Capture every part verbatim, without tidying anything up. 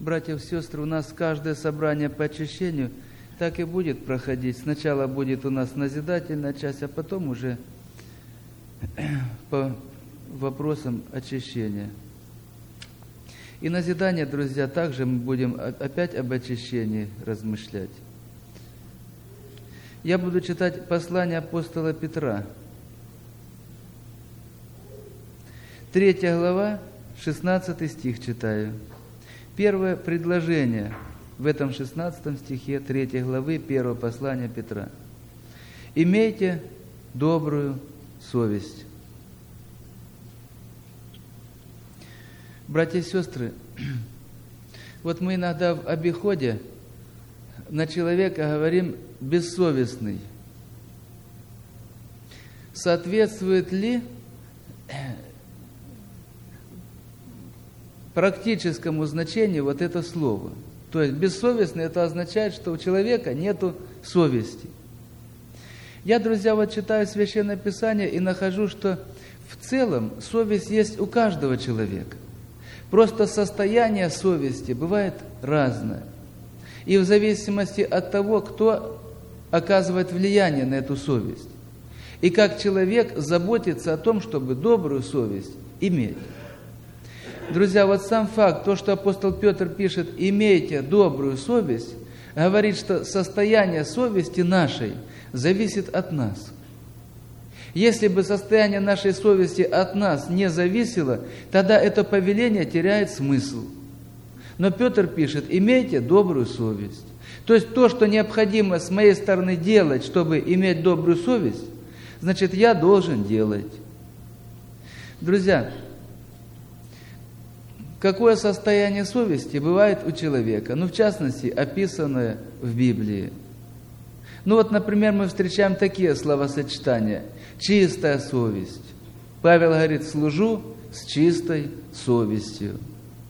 братья и сестры, у нас каждое собрание по очищению так и будет проходить. Сначала будет у нас назидательная часть, а потом уже по вопросам очищения. И назидание, друзья, также мы будем опять об очищении размышлять. Я буду читать послание апостола Петра. Третья глава, шестнадцатый стих читаю. Первое предложение в этом шестнадцатом стихе третьей главы первого послания Петра. «Имейте добрую совесть». Братья и сестры, вот мы иногда в обиходе на человека говорим «бессовестный». Соответствует ли практическому значению вот это слово? То есть бессовестный — это означает, что у человека нету совести. Я, друзья, вот читаю Священное Писание и нахожу, что в целом совесть есть у каждого человека. Просто состояние совести бывает разное. И в зависимости от того, кто оказывает влияние на эту совесть. И как человек заботится о том, чтобы добрую совесть иметь. Друзья, вот сам факт, то, что апостол Петр пишет «имейте добрую совесть», говорит, что состояние совести нашей зависит от нас. Если бы состояние нашей совести от нас не зависело, тогда это повеление теряет смысл. Но Петр пишет «имейте добрую совесть». То есть то, что необходимо с моей стороны делать, чтобы иметь добрую совесть, значит, я должен делать. Друзья, какое состояние совести бывает у человека? Ну, в частности, описанное в Библии. Ну вот, например, мы встречаем такие словосочетания. Чистая совесть. Павел говорит, служу с чистой совестью.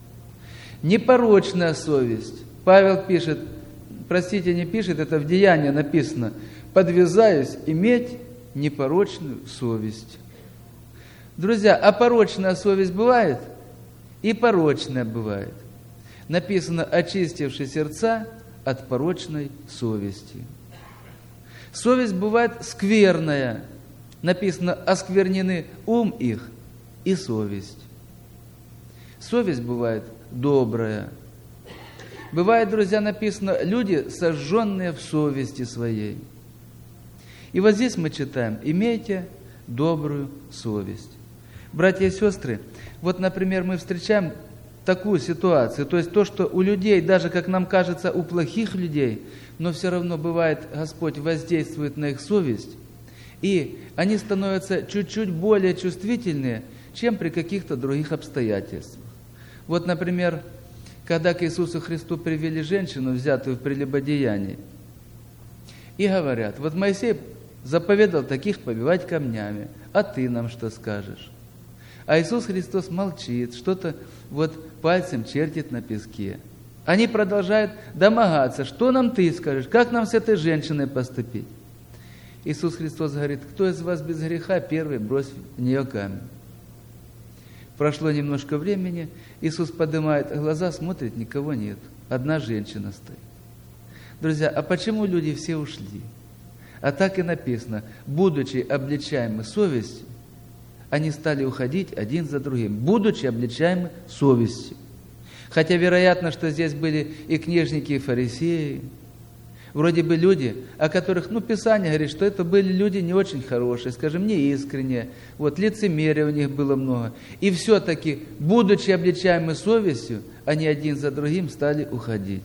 Непорочная совесть. Павел пишет, простите, не пишет, это в Деянии написано, подвязаюсь иметь непорочную совесть. Друзья, а порочная совесть бывает? И порочная бывает. Написано, очистивши сердца от порочной совести. Совесть бывает скверная. Написано, осквернены ум их и совесть. Совесть бывает добрая. Бывает, друзья, написано, люди, сожженные в совести своей. И вот здесь мы читаем, имейте добрую совесть. Братья и сестры, вот, например, мы встречаем такую ситуацию, то есть то, что у людей, даже, как нам кажется, у плохих людей, но все равно бывает, Господь воздействует на их совесть, и они становятся чуть-чуть более чувствительные, чем при каких-то других обстоятельствах. Вот, например, когда к Иисусу Христу привели женщину, взятую в прелюбодеянии, и говорят, вот Моисей заповедал таких побивать камнями, а ты нам что скажешь? А Иисус Христос молчит, что-то вот пальцем чертит на песке. Они продолжают домогаться, что нам ты скажешь, как нам с этой женщиной поступить? Иисус Христос говорит, кто из вас без греха, первый брось в нее камень. Прошло немножко времени, Иисус поднимает глаза, смотрит, никого нет. Одна женщина стоит. Друзья, а почему люди все ушли? А так и написано, будучи обличаемы совестью, они стали уходить один за другим, будучи обличаемы совестью. Хотя вероятно, что здесь были и книжники, и фарисеи, вроде бы люди, о которых, ну, Писание говорит, что это были люди не очень хорошие, скажем, неискренние, вот, лицемерия у них было много. И все-таки, будучи обличаемы совестью, они один за другим стали уходить.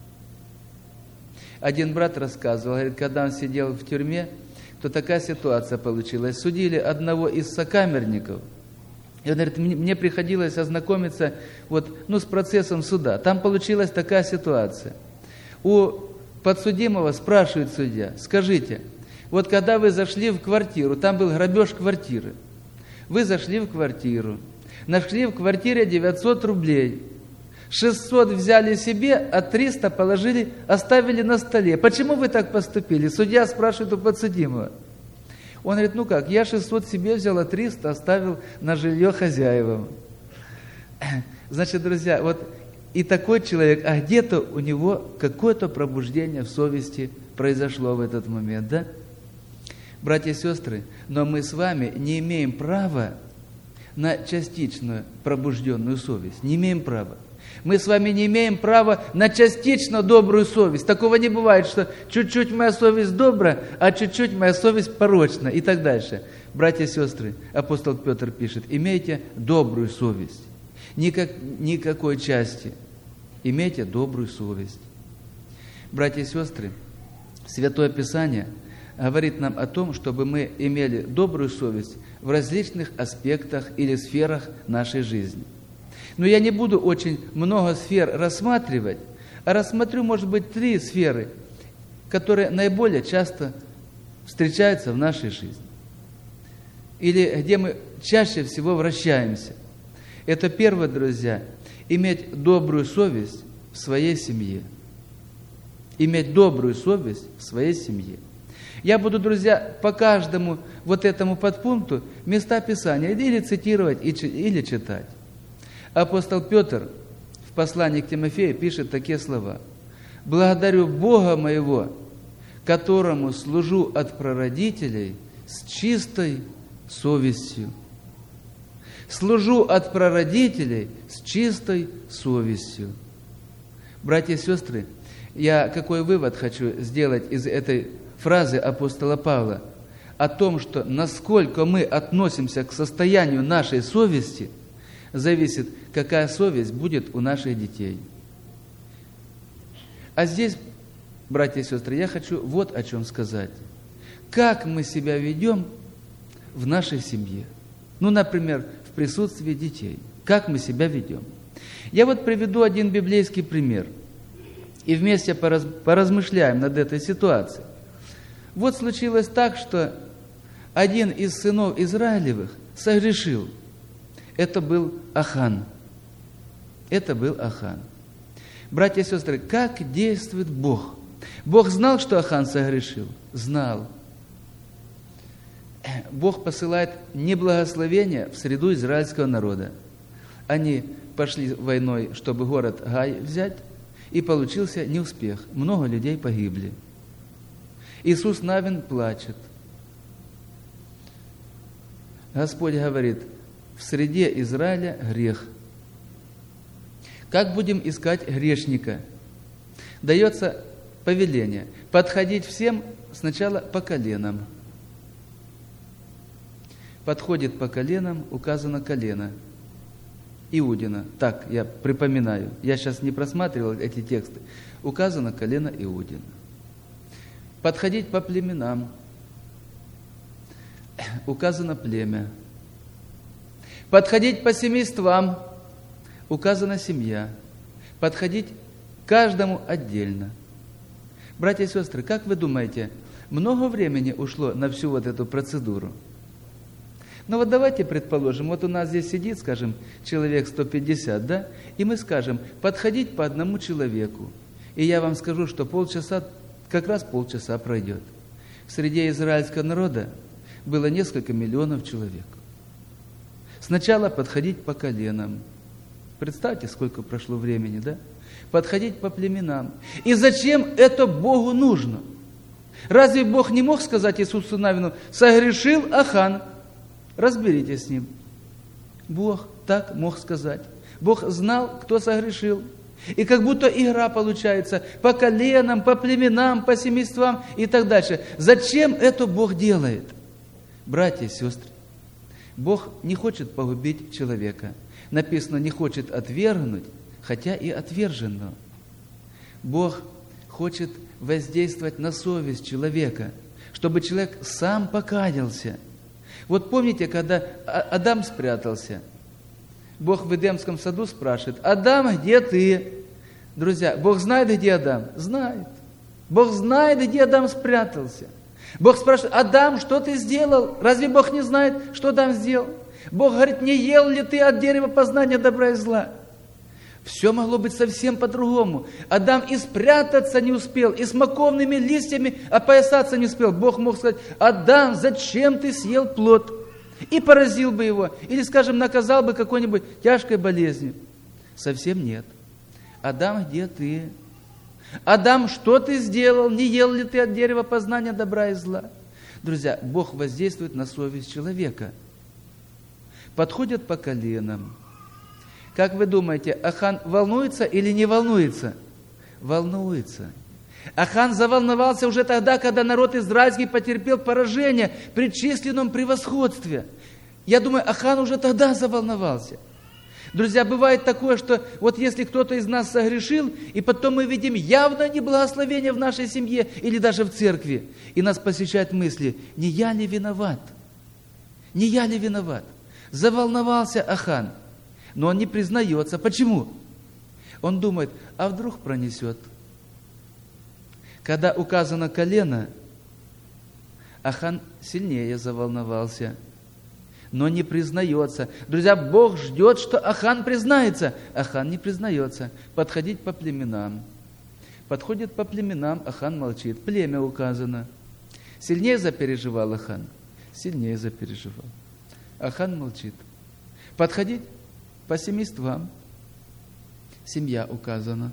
Один брат рассказывал, говорит, когда он сидел в тюрьме, то такая ситуация получилась. Судили одного из сокамерников. И он говорит, мне приходилось ознакомиться вот, ну, с процессом суда. Там получилась такая ситуация. У подсудимого спрашивает судья, скажите, вот когда вы зашли в квартиру, там был грабеж квартиры, вы зашли в квартиру, нашли в квартире девятьсот рублей, шестьсот взяли себе, а триста положили, оставили на столе. Почему вы так поступили? Судья спрашивает у подсудимого. Он говорит, ну как, я шестьсот себе взял, а триста оставил на жилье хозяевам. Значит, друзья, вот и такой человек, а где-то у него какое-то пробуждение в совести произошло в этот момент, да? Братья и сестры, но мы с вами не имеем права на частичную пробужденную совесть. Не имеем права. Мы с вами не имеем права на частично добрую совесть. Такого не бывает, что чуть-чуть моя совесть добра, а чуть-чуть моя совесть порочна и так дальше. Братья и сестры, апостол Петр пишет, имейте добрую совесть. Никак, никакой части. Имейте добрую совесть. Братья и сестры, Святое Писание говорит нам о том, чтобы мы имели добрую совесть в различных аспектах или сферах нашей жизни. Но я не буду очень много сфер рассматривать, а рассмотрю, может быть, три сферы, которые наиболее часто встречаются в нашей жизни. Или где мы чаще всего вращаемся. Это первое, друзья, иметь добрую совесть в своей семье. Иметь добрую совесть в своей семье. Я буду, друзья, по каждому вот этому подпункту места Писания или цитировать, или читать. Апостол Петр в послании к Тимофею пишет такие слова. «Благодарю Бога моего, которому служу от прародителей с чистой совестью». Служу от прародителей с чистой совестью. Братья и сестры, я какой вывод хочу сделать из этой фразы апостола Павла? О том, что насколько мы относимся к состоянию нашей совести, зависит, какая совесть будет у наших детей. А здесь, братья и сестры, я хочу вот о чем сказать. Как мы себя ведем в нашей семье? Ну, например, в присутствии детей. Как мы себя ведем? Я вот приведу один библейский пример. И вместе пораз, поразмышляем над этой ситуацией. Вот случилось так, что один из сынов Израилевых согрешил. Это был Ахан. Это был Ахан. Братья и сестры, как действует Бог? Бог знал, что Ахан согрешил? Знал. Бог посылает неблагословение в среду израильского народа. Они пошли войной, чтобы город Гай взять, и получился неуспех. Много людей погибли. Иисус Навин плачет. Господь говорит, в среде Израиля грех. Как будем искать грешника? Дается повеление подходить всем сначала по коленам. Подходит по коленам, указано колено Иудина. Так, я припоминаю. Я сейчас не просматривал эти тексты. Указано колено Иудина. Подходить по племенам. Указано племя. Подходить по семействам. Указана семья. Подходить каждому отдельно. Братья и сестры, как вы думаете, много времени ушло на всю вот эту процедуру? Ну вот давайте предположим, вот у нас здесь сидит, скажем, человек сто пятьдесят, да? И мы скажем, подходить по одному человеку. И я вам скажу, что полчаса, как раз полчаса пройдет. В среде израильского народа было несколько миллионов человек. Сначала подходить по коленам. Представьте, сколько прошло времени, да? Подходить по племенам. И зачем это Богу нужно? Разве Бог не мог сказать Иисусу Навину, согрешил Ахан, разберитесь с ним? Бог так мог сказать. Бог знал, кто согрешил. И как будто игра получается по коленам, по племенам, по семействам и так дальше. Зачем это Бог делает? Братья и сестры, Бог не хочет погубить человека. Написано, не хочет отвергнуть, хотя и отверженного. Бог хочет воздействовать на совесть человека, чтобы человек сам покаялся. Вот помните, когда Адам спрятался, Бог в Эдемском саду спрашивает, Адам, где ты? Друзья, Бог знает, где Адам? Знает. Бог знает, где Адам спрятался. Бог спрашивает, Адам, что ты сделал? Разве Бог не знает, что Адам сделал? Бог говорит, не ел ли ты от дерева познания добра и зла? Все могло быть совсем по-другому. Адам и спрятаться не успел, и с маковными листьями опоясаться не успел. Бог мог сказать, Адам, зачем ты съел плод? И поразил бы его, или, скажем, наказал бы какой-нибудь тяжкой болезнью. Совсем нет. Адам, где ты? Адам, что ты сделал? Не ел ли ты от дерева познания добра и зла? Друзья, Бог воздействует на совесть человека. Подходят по коленам. Как вы думаете, Ахан волнуется или не волнуется? Волнуется. Ахан заволновался уже тогда, когда народ израильский потерпел поражение при численном превосходстве. Я думаю, Ахан уже тогда заволновался. Друзья, бывает такое, что вот если кто-то из нас согрешил, и потом мы видим явное неблагословение в нашей семье или даже в церкви, и нас посещают мысли, не я ли виноват? Не я ли виноват? Заволновался Ахан, но он не признается. Почему? Он думает, а вдруг пронесет? Когда указано колено, Ахан сильнее заволновался, но не признается. Друзья, Бог ждет, что Ахан признается. Ахан не признается. Подходить по племенам. Подходит по племенам, Ахан молчит. Племя указано. Сильнее запереживал Ахан? Сильнее запереживал. Ахан молчит. Подходить по семействам. Семья указана.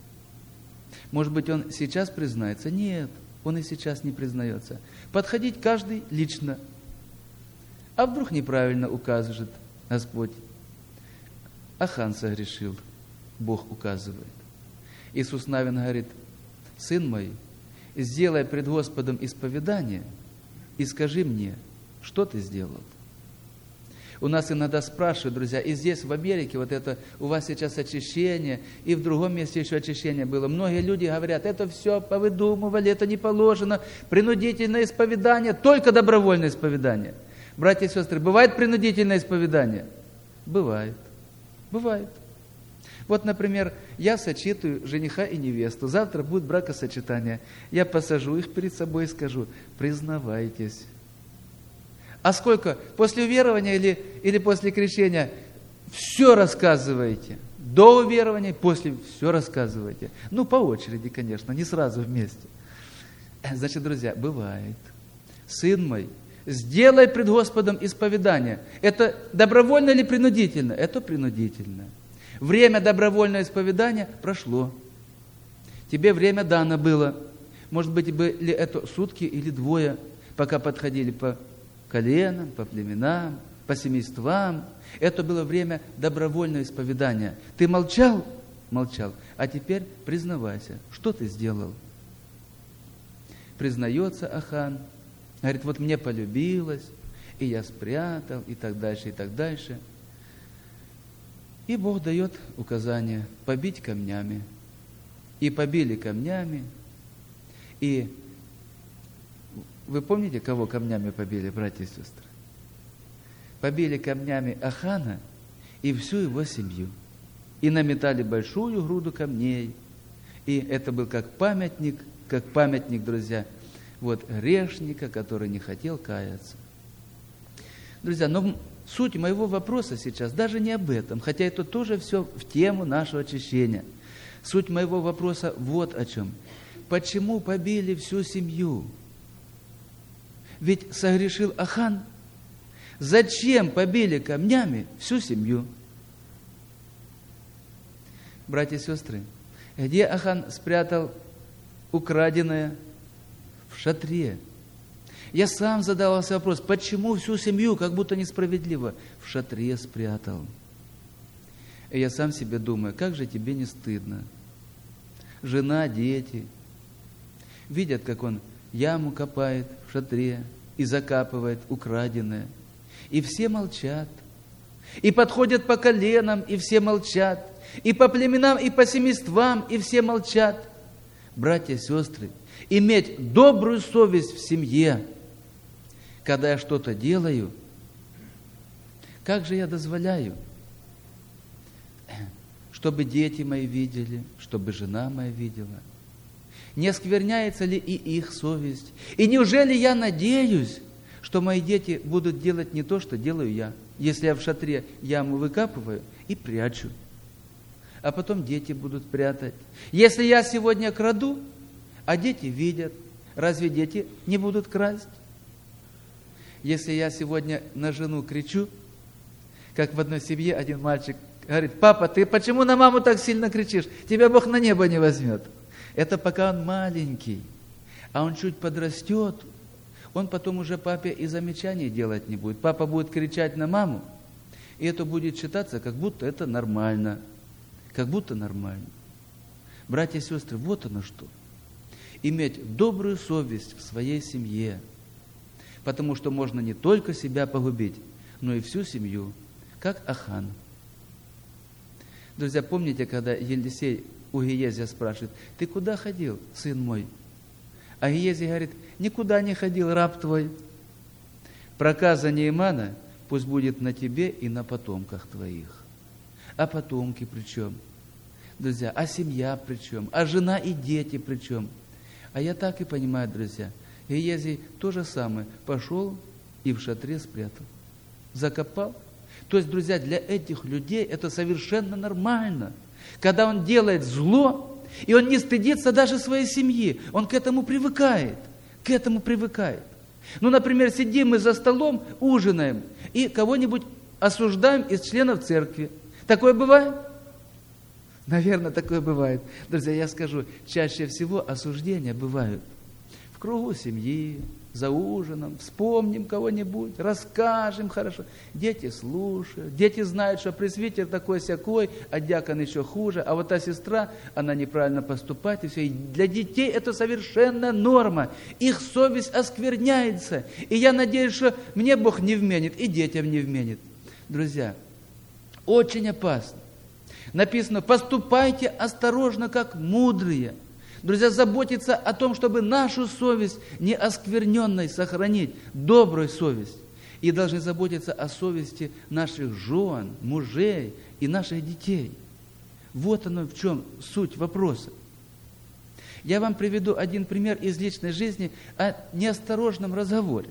Может быть, он сейчас признается? Нет, он и сейчас не признается. Подходить каждый лично. А вдруг неправильно укажет Господь? Ахан согрешил, Бог указывает. Иисус Навин говорит, сын мой, сделай пред Господом исповедание и скажи мне, что ты сделал. У нас иногда спрашивают, друзья, и здесь, в Америке, вот это, у вас сейчас очищение, и в другом месте еще очищение было. Многие люди говорят, это все повыдумывали, это не положено, принудительное исповедание, только добровольное исповедание. Братья и сестры, бывает принудительное исповедание? Бывает. Бывает. Вот, например, я сочетую жениха и невесту. Завтра будет бракосочетание. Я посажу их перед собой и скажу, признавайтесь. А сколько? После уверования или, или после крещения? Все рассказывайте. До уверования, после все рассказывайте. Ну, по очереди, конечно, не сразу вместе. Значит, друзья, бывает. Сын мой, сделай пред Господом исповедание. Это добровольно или принудительно? Это принудительно. Время добровольного исповедания прошло. Тебе время дано было. Может быть, были это сутки или двое, пока подходили по коленам, по племенам, по семействам. Это было время добровольного исповедания. Ты молчал? Молчал. А теперь признавайся, что ты сделал? Признается Ахан. Говорит, вот мне полюбилось, и я спрятал, и так дальше, и так дальше. И Бог дает указание побить камнями. И побили камнями. И вы помните, кого камнями побили, братья и сестры? Побили камнями Ахана и всю его семью. И наметали большую груду камней. И это был как памятник, как памятник, друзья, вот грешника, который не хотел каяться. Друзья, но суть моего вопроса сейчас даже не об этом, хотя это тоже все в тему нашего очищения. Суть моего вопроса вот о чем. Почему побили всю семью? Ведь согрешил Ахан. Зачем побили камнями всю семью? Братья и сестры, где Ахан спрятал украденное? В шатре. Я сам задавался вопрос, почему всю семью, как будто несправедливо, в шатре спрятал. И я сам себе думаю, как же тебе не стыдно? Жена, дети видят, как он яму копает в шатре и закапывает украденное. И все молчат. И подходят по коленам, и все молчат. И по племенам, и по семействам, и все молчат. Братья и сестры, иметь добрую совесть в семье, когда я что-то делаю, как же я дозволяю? Чтобы дети мои видели, чтобы жена моя видела. Не оскверняется ли и их совесть? И неужели я надеюсь, что мои дети будут делать не то, что делаю я, если я в шатре яму выкапываю и прячу, а потом дети будут прятать. Если я сегодня краду, а дети видят, разве дети не будут красть? Если я сегодня на жену кричу, как в одной семье один мальчик говорит: папа, ты почему на маму так сильно кричишь? Тебя Бог на небо не возьмет. Это пока он маленький. А он чуть подрастет, он потом уже папе и замечаний делать не будет. Папа будет кричать на маму, и это будет считаться, как будто это нормально. Как будто нормально. Братья и сестры, вот оно что. Иметь добрую совесть в своей семье. Потому что можно не только себя погубить, но и всю семью, как Ахан. Друзья, помните, когда Елисей у Гиезия спрашивает: ты куда ходил, сын мой? А Гиезий говорит: никуда не ходил, раб твой. Проказа Неймана пусть будет на тебе и на потомках твоих. А потомки при чем? Друзья, а семья при чем? А жена и дети при чем? А я так и понимаю, друзья, Гиезий то же самое. Пошел и в шатре спрятал. Закопал. То есть, друзья, для этих людей это совершенно нормально. Когда он делает зло, и он не стыдится даже своей семьи. Он к этому привыкает. К этому привыкает. Ну, например, сидим мы за столом, ужинаем, и кого-нибудь осуждаем из членов церкви. Такое бывает? Наверное, такое бывает. Друзья, я скажу, чаще всего осуждения бывают в кругу семьи, за ужином, вспомним кого-нибудь, расскажем хорошо. Дети слушают, дети знают, что пресвитер такой-сякой, а диакон еще хуже, а вот та сестра, она неправильно поступает, и все. И для детей это совершенно норма. Их совесть оскверняется. И я надеюсь, что мне Бог не вменит, и детям не вменит. Друзья, очень опасно. Написано: поступайте осторожно, как мудрые. Друзья, заботиться о том, чтобы нашу совесть не оскверненной сохранить, добрую совесть. И должны заботиться о совести наших жен, мужей и наших детей. Вот оно в чем суть вопроса. Я вам приведу один пример из личной жизни о неосторожном разговоре.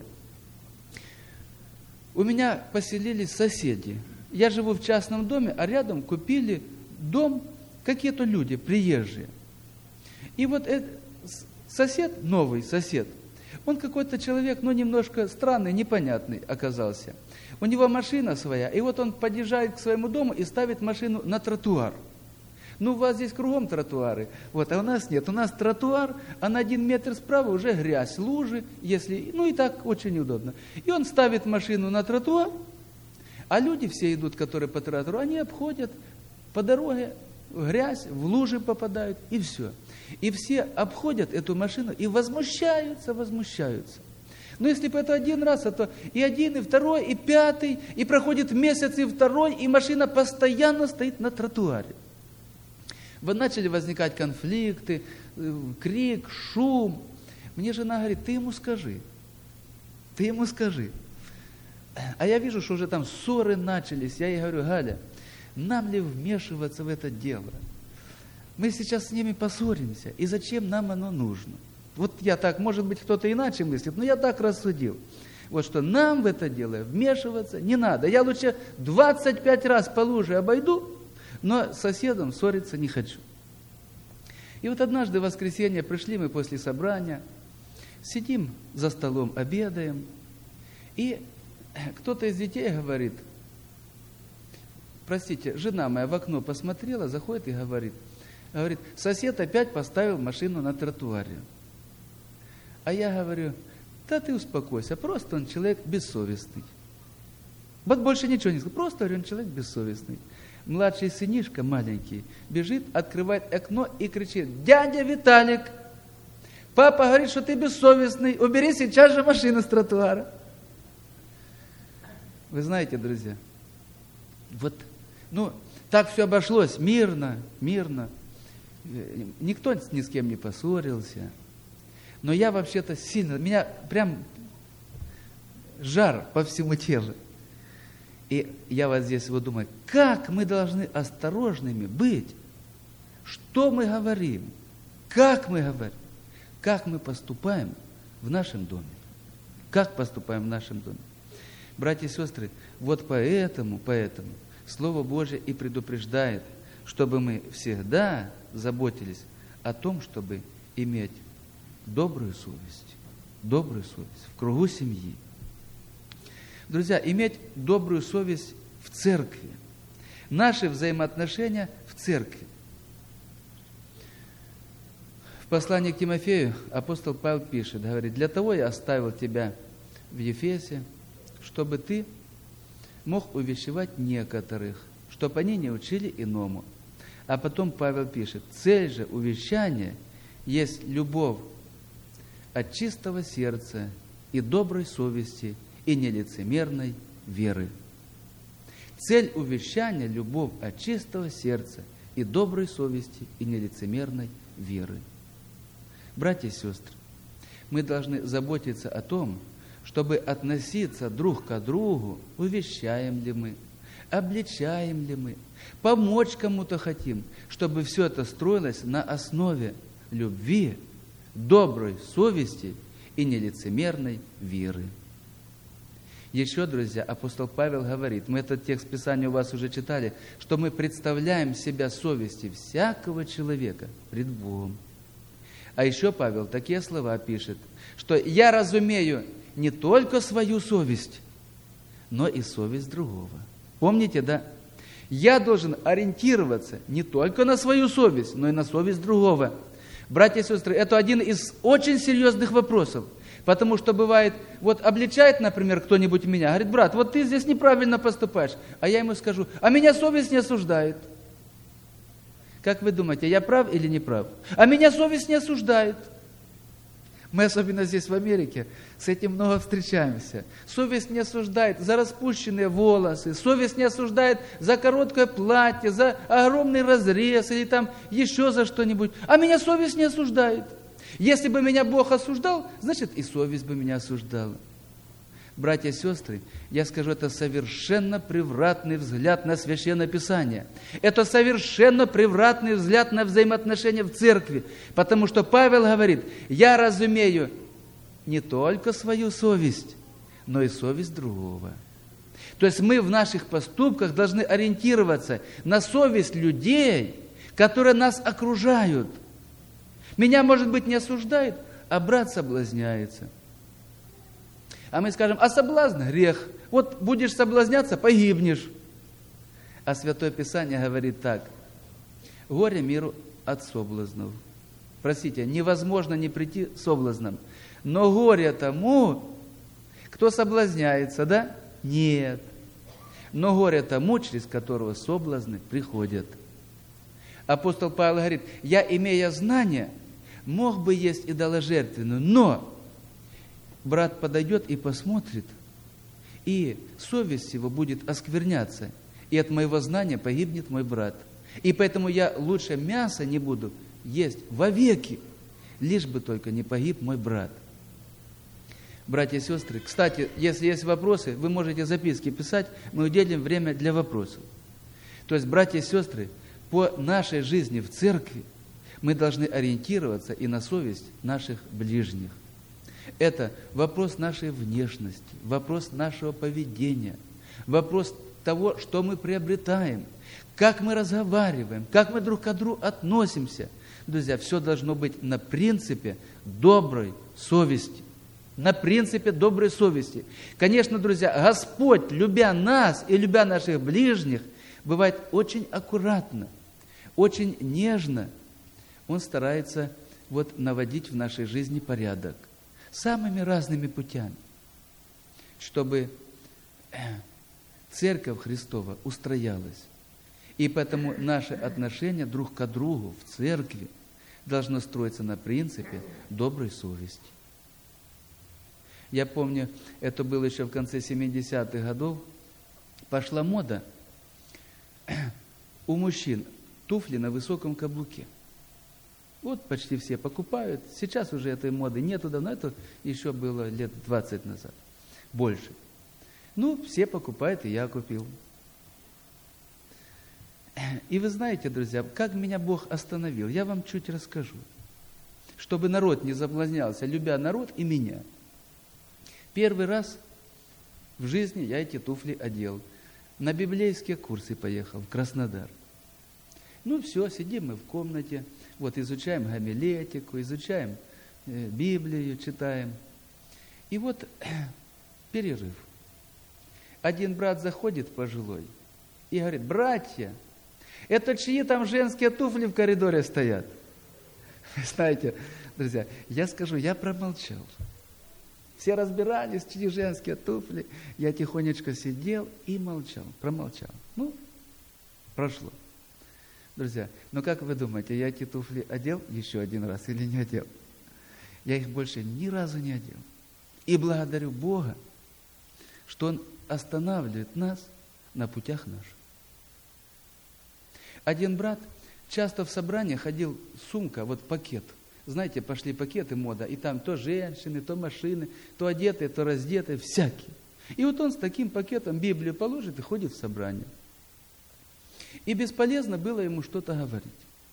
У меня поселились соседи. Я живу в частном доме, а рядом купили дом какие-то люди, приезжие. И вот этот сосед, новый сосед, он какой-то человек, ну, немножко странный, непонятный оказался. У него машина своя, и вот он подъезжает к своему дому и ставит машину на тротуар. Ну, у вас здесь кругом тротуары, вот, а у нас нет. У нас тротуар, а на один метр справа уже грязь, лужи, если, ну, и так очень неудобно. И он ставит машину на тротуар, а люди все идут, которые по тротуару, они обходят по дороге, в грязь, в лужи попадают, и все. И все обходят эту машину и возмущаются, возмущаются. Но если бы это один раз, а то и один, и второй, и пятый, и проходит месяц, и второй, и машина постоянно стоит на тротуаре. Вот начали возникать конфликты, крик, шум. Мне жена говорит: ты ему скажи, ты ему скажи. А я вижу, что уже там ссоры начались. Я ей говорю: Галя, нам ли вмешиваться в это дело? Мы сейчас с ними поссоримся, и зачем нам оно нужно? Вот я так, может быть, кто-то иначе мыслит, но я так рассудил. Вот что нам в это дело вмешиваться не надо. Я лучше двадцать пять раз по луже обойду, но с соседом ссориться не хочу. И вот однажды в воскресенье пришли мы после собрания, сидим за столом, обедаем, и кто-то из детей говорит: простите, жена моя в окно посмотрела, заходит и говорит, говорит, сосед опять поставил машину на тротуаре. А я говорю: да ты успокойся, просто он человек бессовестный. Вот больше ничего не скажу, просто говорю, он человек бессовестный. Младший сынишка маленький бежит, открывает окно и кричит: дядя Виталик, папа говорит, что ты бессовестный, убери сейчас же машину с тротуара. Вы знаете, друзья, вот, ну, так все обошлось, мирно, мирно. Никто ни с кем не поссорился. Но я вообще-то сильно, меня прям жар по всему телу. И я вот здесь вот думаю, как мы должны осторожными быть, что мы говорим, как мы говорим, как мы поступаем в нашем доме. Как поступаем в нашем доме. Братья и сестры, вот поэтому, поэтому Слово Божие и предупреждает, чтобы мы всегда заботились о том, чтобы иметь добрую совесть, добрую совесть в кругу семьи. Друзья, иметь добрую совесть в церкви. наши взаимоотношения в церкви. В послании к Тимофею апостол Павел пишет, говорит: «Для того я оставил тебя в Ефесе, чтобы ты мог увещевать некоторых, чтобы они не учили иному». А потом Павел пишет: «Цель же увещания есть любовь от чистого сердца и доброй совести и нелицемерной веры». Цель увещания – любовь от чистого сердца и доброй совести и нелицемерной веры. Братья и сестры, мы должны заботиться о том, чтобы относиться друг к другу, увещаем ли мы, обличаем ли мы, помочь кому-то хотим, чтобы все это строилось на основе любви, доброй совести и нелицемерной веры. Еще, друзья, апостол Павел говорит, мы этот текст Писания у вас уже читали, что мы представляем себя совести всякого человека пред Богом. А еще Павел такие слова пишет, что я разумею не только свою совесть, но и совесть другого. Помните, да? Я должен ориентироваться не только на свою совесть, но и на совесть другого. Братья и сестры, это один из очень серьезных вопросов. Потому что бывает, вот обличает, например, кто-нибудь меня, говорит: брат, вот ты здесь неправильно поступаешь. А я ему скажу: а меня совесть не осуждает. Как вы думаете, я прав или не прав? А меня совесть не осуждает. Мы, особенно здесь в Америке, с этим много встречаемся. Совесть не осуждает за распущенные волосы, совесть не осуждает за короткое платье, за огромный разрез или там еще за что-нибудь. А меня совесть не осуждает. Если бы меня Бог осуждал, значит и совесть бы меня осуждала. Братья и сестры, я скажу, это совершенно превратный взгляд на Священное Писание. Это совершенно превратный взгляд на взаимоотношения в церкви. Потому что Павел говорит: я разумею не только свою совесть, но и совесть другого. То есть мы в наших поступках должны ориентироваться на совесть людей, которые нас окружают. Меня, может быть, не осуждает, а брат соблазняется. А мы скажем: а соблазн – грех. Вот будешь соблазняться – погибнешь. А Святое Писание говорит так: горе миру от соблазнов. Простите, невозможно не прийти соблазном. Но горе тому, кто соблазняется, да? Нет. Но горе тому, через которого соблазны приходят. Апостол Павел говорит: я, имея знания, мог бы есть идоложертвенную, но брат подойдет и посмотрит, и совесть его будет оскверняться, и от моего знания погибнет мой брат. И поэтому я лучше мяса не буду есть вовеки, лишь бы только не погиб мой брат. Братья и сестры, кстати, если есть вопросы, вы можете записки писать, мы уделим время для вопросов. То есть, братья и сестры, по нашей жизни в церкви мы должны ориентироваться и на совесть наших ближних. Это вопрос нашей внешности, вопрос нашего поведения, вопрос того, что мы приобретаем, как мы разговариваем, как мы друг к другу относимся. Друзья, все должно быть на принципе доброй совести. На принципе доброй совести. Конечно, друзья, Господь, любя нас и любя наших ближних, бывает очень аккуратно, очень нежно. Он старается вот наводить в нашей жизни порядок самыми разными путями, чтобы Церковь Христова устроялась. И поэтому наши отношения друг к другу в церкви должно строиться на принципе доброй совести. Я помню, это было еще в конце семидесятых годов, пошла мода у мужчин туфли на высоком каблуке. Вот почти все покупают. Сейчас уже этой моды нету, давно это еще было лет двадцать назад, больше. Ну, все покупают, и я купил. И вы знаете, друзья, как меня Бог остановил, я вам чуть расскажу. Чтобы народ не соблазнялся, любя народ и меня. Первый раз в жизни я эти туфли одел. На библейские курсы поехал в Краснодар. Ну все, сидим мы в комнате, вот изучаем гомилетику, изучаем э, Библию, читаем. И вот э, перерыв. Один брат заходит пожилой и говорит: братья, это чьи там женские туфли в коридоре стоят? Вы знаете, друзья, я скажу, я промолчал. Все разбирались, чьи женские туфли. Я тихонечко сидел и молчал, промолчал. Ну, прошло. Друзья, ну как вы думаете, я эти туфли одел еще один раз или не одел? Я их больше ни разу не одел. И благодарю Бога, что Он останавливает нас на путях наших. Один брат часто в собрание ходил, сумка, вот пакет. Знаете, пошли пакеты, мода, и там то женщины, то машины, то одетые, то раздетые, всякие. И вот он с таким пакетом Библию положит и ходит в собрание. И бесполезно было ему что-то говорить.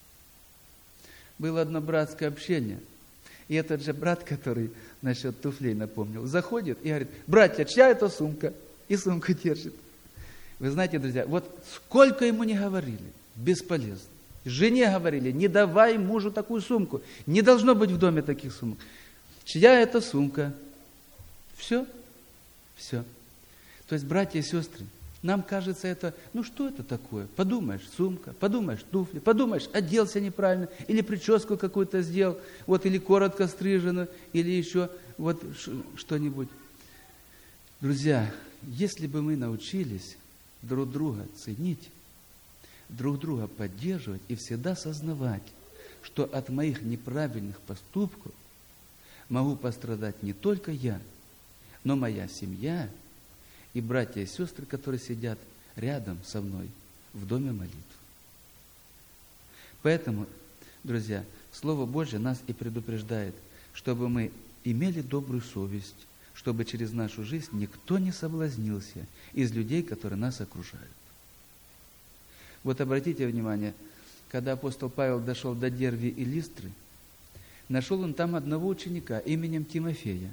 Было одно братское общение. И этот же брат, который насчет туфлей напомнил, заходит и говорит: братья, чья это сумка? И сумку держит. Вы знаете, друзья, вот сколько ему не говорили, бесполезно. Жене говорили: не давай мужу такую сумку. Не должно быть в доме таких сумок. Чья это сумка? Все. Все. То есть, братья и сестры, нам кажется это, ну что это такое? Подумаешь, сумка, подумаешь, туфли, подумаешь, оделся неправильно, или прическу какую-то сделал, вот, или коротко стрижено, или еще вот что-нибудь. Друзья, если бы мы научились друг друга ценить, друг друга поддерживать и всегда сознавать, что от моих неправильных поступков могу пострадать не только я, но моя семья и братья и сестры, которые сидят рядом со мной в доме молитвы. Поэтому, друзья, Слово Божье нас и предупреждает, чтобы мы имели добрую совесть, чтобы через нашу жизнь никто не соблазнился из людей, которые нас окружают. Вот обратите внимание, когда апостол Павел дошел до Дервии и Листры, нашел он там одного ученика именем Тимофея.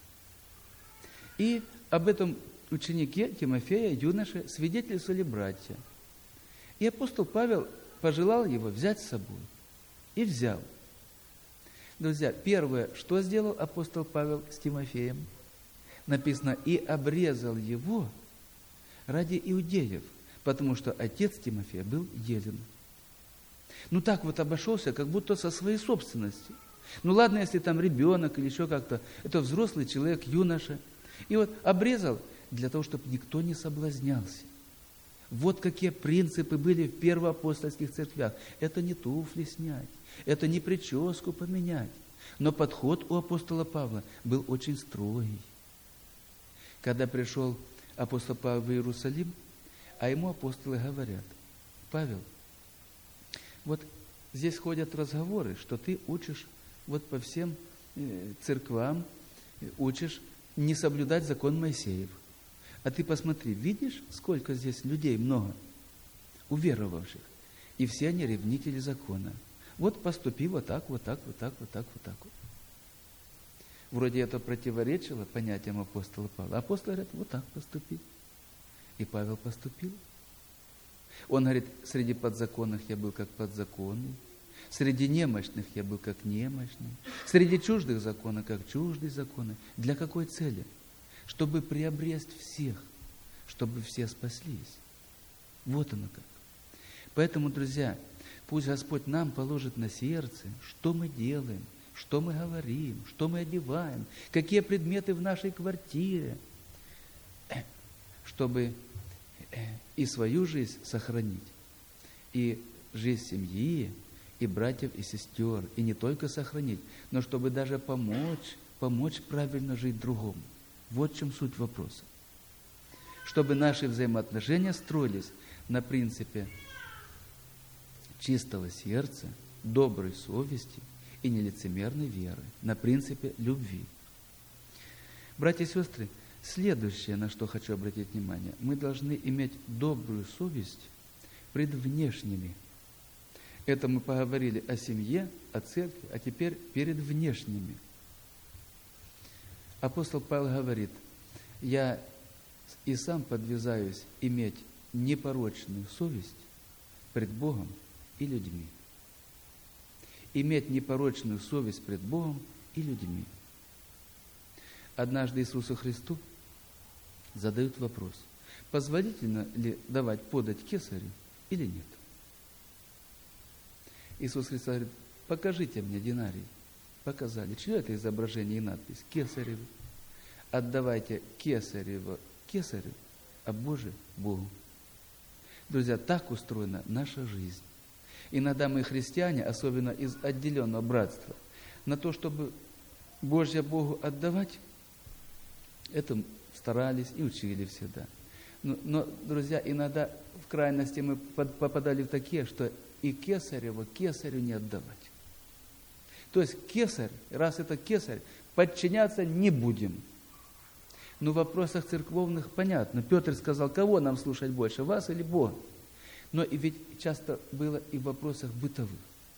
И об этом ученике Тимофея, юноше, свидетельствовали братья. И апостол Павел пожелал его взять с собой. И взял. Друзья, первое, что сделал апостол Павел с Тимофеем? Написано: и обрезал его ради иудеев, потому что отец Тимофея был елен. Ну так вот обошелся, как будто со своей собственностью. Ну ладно, если там ребенок или еще как-то, это взрослый человек, юноша. И вот обрезал для того, чтобы никто не соблазнялся. Вот какие принципы были в первоапостольских церквях. Это не туфли снять, это не прическу поменять. Но подход у апостола Павла был очень строгий. Когда пришел апостол Павел в Иерусалим, а ему апостолы говорят: Павел, вот здесь ходят разговоры, что ты учишь вот по всем церквам, учишь не соблюдать закон Моисеев. А ты посмотри, видишь, сколько здесь людей много, уверовавших, и все они ревнители закона. Вот поступи вот так, вот так, вот так, вот так, вот так. Вот. Вроде это противоречило понятиям апостола Павла. Апостол говорит: вот так поступи. И Павел поступил. Он говорит: среди подзаконных я был как подзаконный, среди немощных я был как немощный, среди чуждых закона как чуждые законы. Для какой цели? Чтобы приобрести всех, чтобы все спаслись. Вот оно как. Поэтому, друзья, пусть Господь нам положит на сердце, что мы делаем, что мы говорим, что мы одеваем, какие предметы в нашей квартире, чтобы и свою жизнь сохранить, и жизнь семьи, и братьев, и сестер, и не только сохранить, но чтобы даже помочь, помочь правильно жить другому. Вот в чем суть вопроса. Чтобы наши взаимоотношения строились на принципе чистого сердца, доброй совести и нелицемерной веры, на принципе любви. Братья и сестры, следующее, на что хочу обратить внимание, мы должны иметь добрую совесть пред внешними. Это мы поговорили о семье, о церкви, а теперь перед внешними. Апостол Павел говорит: я и сам подвязаюсь иметь непорочную совесть пред Богом и людьми. Иметь непорочную совесть пред Богом и людьми. Однажды Иисусу Христу задают вопрос: позволительно ли давать подать кесарю или нет. Иисус Христос говорит, покажите мне динарий. Показали. Чье это изображение и надпись? Кесарево. Отдавайте кесарево кесарю, а Божие Богу. Друзья, так устроена наша жизнь. Иногда мы, христиане, особенно из отделенного братства, на то, чтобы Божье Богу отдавать, это старались и учили всегда. Но, но, друзья, иногда в крайности мы попадали в такие, что и кесарево кесарю не отдавать. То есть кесарь, раз это кесарь, подчиняться не будем. Но в вопросах церковных понятно. Петр сказал, кого нам слушать больше, вас или Бога? Но и ведь часто было и в вопросах бытовых.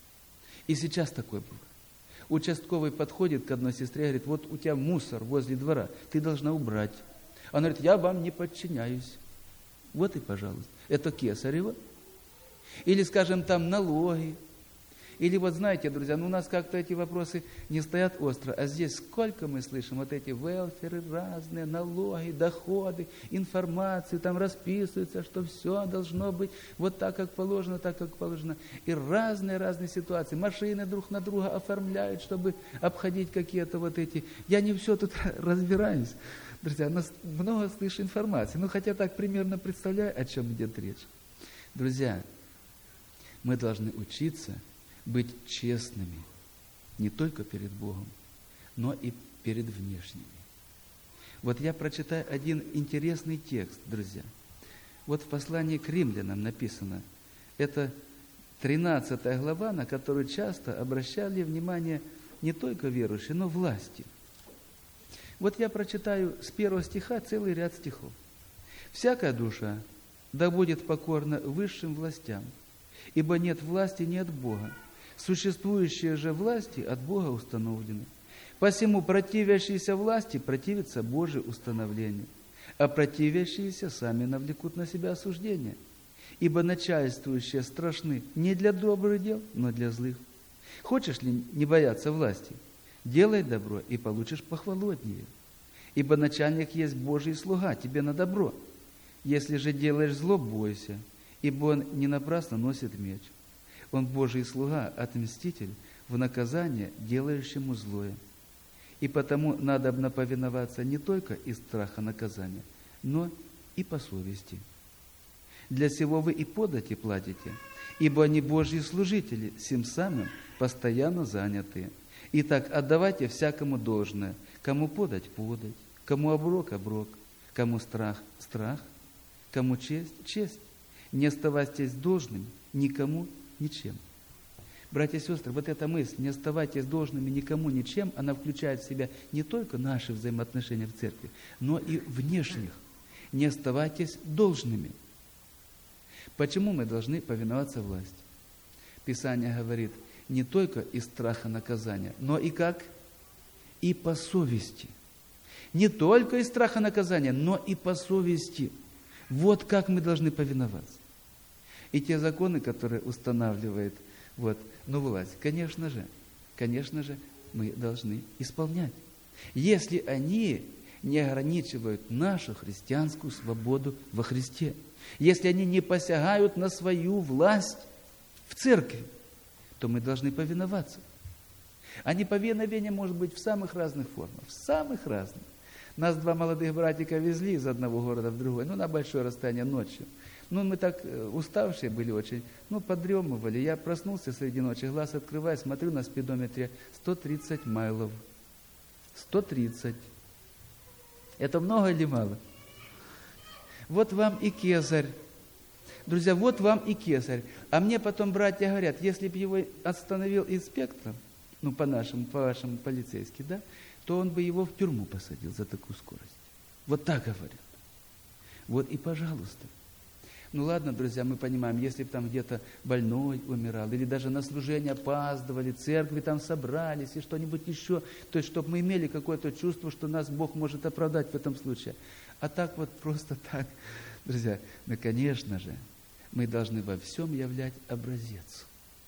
И сейчас такое было. Участковый подходит к одной сестре и говорит, вот у тебя мусор возле двора, ты должна убрать. Она говорит, я вам не подчиняюсь. Вот и пожалуйста. Это кесарево. Или, скажем, там налоги. Или вот знаете, друзья, ну у нас как-то эти вопросы не стоят остро, а здесь сколько мы слышим, вот эти велферы разные, налоги, доходы, информацию, там расписывается, что все должно быть вот так, как положено, так, как положено. И разные-разные ситуации. Машины друг на друга оформляют, чтобы обходить какие-то вот эти... Я не все тут разбираюсь, друзья, но много слышу информации. Ну, хотя так примерно представляю, о чем идет речь. Друзья, мы должны учиться быть честными не только перед Богом, но и перед внешними. Вот я прочитаю один интересный текст, друзья. Вот в послании к римлянам написано, это тринадцатая глава, на которую часто обращали внимание не только верующие, но власти. Вот я прочитаю с первого стиха целый ряд стихов. «Всякая душа да будет покорна высшим властям, ибо нет власти не от Бога. Существующие же власти от Бога установлены. Посему противящиеся власти противятся Божию установлению, а противящиеся сами навлекут на себя осуждение. Ибо начальствующие страшны не для добрых дел, но для злых. Хочешь ли не бояться власти? Делай добро, и получишь похвалу от нее. Ибо начальник есть Божий слуга, тебе на добро. Если же делаешь зло, бойся, ибо он не напрасно носит меч. Он Божий слуга, отмститель, в наказание делающему злое. И потому надобно повиноваться не только из страха наказания, но и по совести. Для сего вы и подати платите, ибо они Божьи служители, сим самым постоянно занятые. Итак, отдавайте всякому должное, кому подать – подать, кому оброк – оброк, кому страх – страх, кому честь – честь. Не оставайтесь должными никому ничем». Братья и сестры, вот эта мысль, не оставайтесь должными никому ничем, она включает в себя не только наши взаимоотношения в церкви, но и внешних. Не оставайтесь должными. Почему мы должны повиноваться власти? Писание говорит, не только из страха наказания, но и как? И по совести. Не только из страха наказания, но и по совести. Вот как мы должны повиноваться. И те законы, которые устанавливает вот, ну, власть, конечно же, конечно же, мы должны исполнять. Если они не ограничивают нашу христианскую свободу во Христе, если они не посягают на свою власть в церкви, то мы должны повиноваться. А неповиновение может быть в самых разных формах, в самых разных. Нас два молодых братика везли из одного города в другой, ну, на большое расстояние ночью. Ну, мы так уставшие были очень, ну, подремывали. Я проснулся среди ночи, глаз открываю, смотрю на спидометре сто тридцать майлов. сто тридцать. Это много или мало? Вот вам и кесарь. Друзья, вот вам и кесарь. А мне потом братья говорят, если бы его остановил инспектор, ну, по-нашему, по-вашему, полицейский, да, то он бы его в тюрьму посадил за такую скорость. Вот так говорят. Вот и пожалуйста. Ну ладно, друзья, мы понимаем, если бы там где-то больной умирал, или даже на служение опаздывали, церкви там собрались, и что-нибудь еще, то есть, чтобы мы имели какое-то чувство, что нас Бог может оправдать в этом случае. А так вот просто так, друзья, ну, конечно же, мы должны во всем являть образец.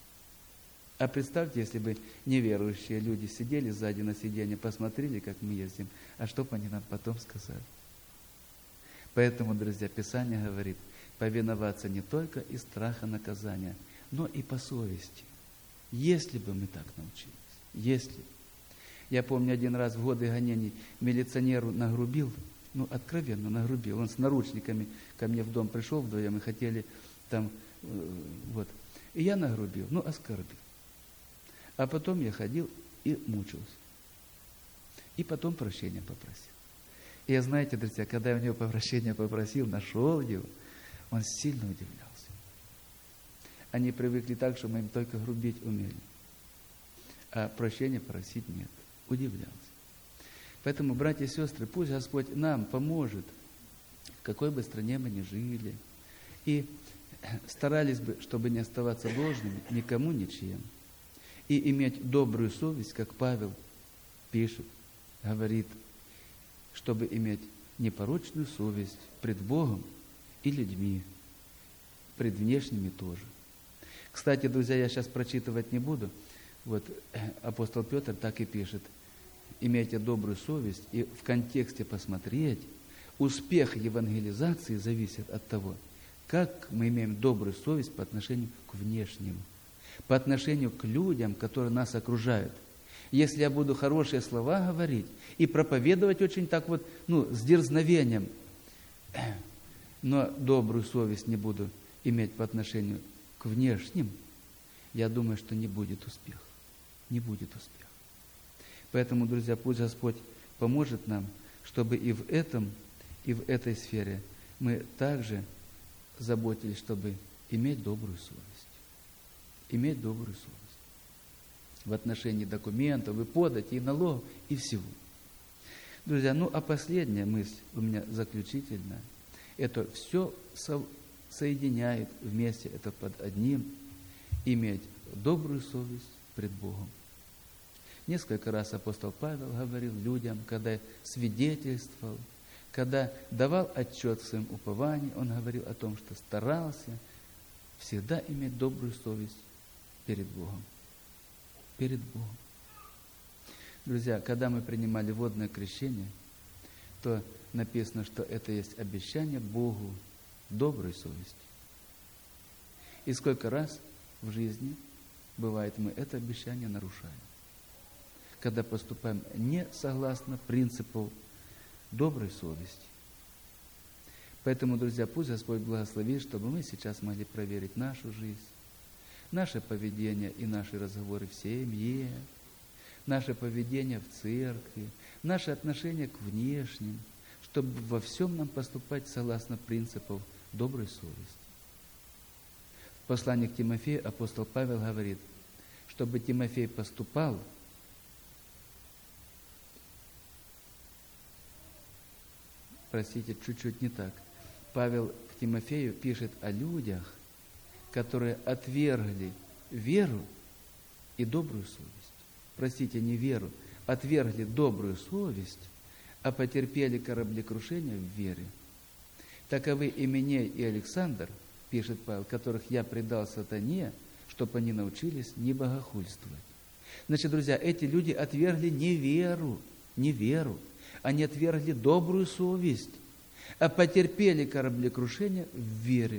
А представьте, если бы неверующие люди сидели сзади на сиденье, посмотрели, как мы ездим, а что бы они нам потом сказали? Поэтому, друзья, Писание говорит, повиноваться не только из страха наказания, но и по совести. Если бы мы так научились, если. Я помню, один раз в годы гонений милиционеру нагрубил, ну, откровенно нагрубил. Он с наручниками ко мне в дом пришел вдвоем, мы хотели там, э, вот. И я нагрубил, ну, оскорбил. А потом я ходил и мучился. И потом прощения попросил. И я, знаете, друзья, когда я у него прощения попросил, нашел его, он сильно удивлялся. Они привыкли так, что мы им только грубить умели. А прощения просить нет. Удивлялся. Поэтому, братья и сестры, пусть Господь нам поможет, в какой бы стране мы ни жили, и старались бы, чтобы не оставаться должными никому ничем, и иметь добрую совесть, как Павел пишет, говорит, чтобы иметь непорочную совесть пред Богом и людьми, пред внешними тоже. Кстати, друзья, я сейчас прочитывать не буду. Вот апостол Петр так и пишет: имейте добрую совесть, и в контексте посмотреть, успех евангелизации зависит от того, как мы имеем добрую совесть по отношению к внешним, по отношению к людям, которые нас окружают. Если я буду хорошие слова говорить и проповедовать очень так вот, ну, с дерзновением, но добрую совесть не буду иметь по отношению к внешним, я думаю, что не будет успеха. Не будет успеха. Поэтому, друзья, пусть Господь поможет нам, чтобы и в этом, и в этой сфере мы также заботились, чтобы иметь добрую совесть. Иметь добрую совесть. В отношении документов, и подати, и налогов, и всего. Друзья, ну а последняя мысль у меня заключительная. Это все со- соединяет вместе, это под одним, иметь добрую совесть пред Богом. Несколько раз апостол Павел говорил людям, когда свидетельствовал, когда давал отчет в своем уповании, он говорил о том, что старался всегда иметь добрую совесть перед Богом. Перед Богом. Друзья, когда мы принимали водное крещение, то написано, что это есть обещание Богу доброй совести. И сколько раз в жизни бывает, мы это обещание нарушаем, когда поступаем не согласно принципу доброй совести. Поэтому, друзья, пусть Господь благословит, чтобы мы сейчас могли проверить нашу жизнь, наше поведение и наши разговоры в семье, наше поведение в церкви, наше отношение к внешним, чтобы во всем нам поступать согласно принципу доброй совести. В послании к Тимофею апостол Павел говорит, чтобы Тимофей поступал простите, чуть-чуть не так. Павел к Тимофею пишет о людях, которые отвергли веру и добрую совесть. Простите, не веру, отвергли добрую совесть, а потерпели кораблекрушение в вере. Таковы Именей и Александр, пишет Павел, которых я предал сатане, чтобы они научились не богохульствовать. Значит, друзья, эти люди отвергли не веру, не веру. Они отвергли добрую совесть, а потерпели кораблекрушение в вере.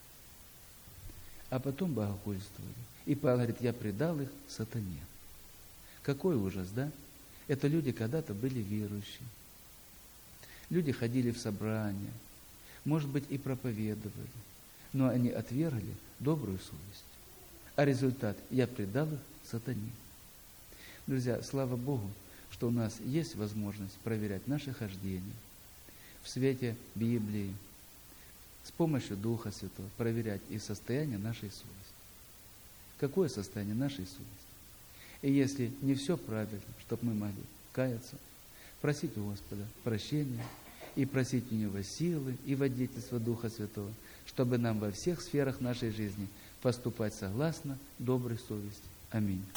А потом богохульствовали. И Павел говорит, я предал их сатане. Какой ужас, да? Это люди когда-то были верующие. Люди ходили в собрания, может быть, и проповедовали, но они отвергли добрую совесть. А результат – я предал их сатане. Друзья, слава Богу, что у нас есть возможность проверять наше хождение в свете Библии, с помощью Духа Святого, проверять и состояние нашей совести. Какое состояние нашей совести? И если не все правильно, чтобы мы могли каяться, просить у Господа прощения и просить у Него силы и водительства Духа Святого, чтобы нам во всех сферах нашей жизни поступать согласно доброй совести. Аминь.